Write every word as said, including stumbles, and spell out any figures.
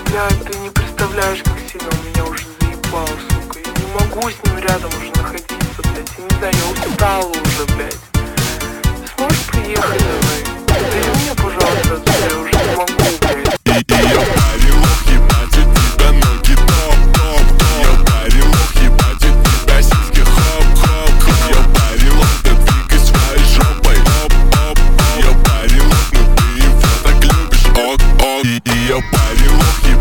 Блядь, ты не представляешь, как сильно он меня уже заебал, сука. Я не могу с ним рядом уже находиться, блядь. Я не знаю, я устала уже, блядь. Ты сможешь приехать давай? Забери меня, пожалуйста, отсюда, я уже не могу, блядь. И я парил, ебать, от тебя ноги топ-топ-топ. Я парил, ебать, от тебя сиськи хоп-хоп-хоп. Я парил, ты двигай своей жопой оп-оп-оп. Я парил, ну ты его так любишь ок-ок. И я парил, ебать.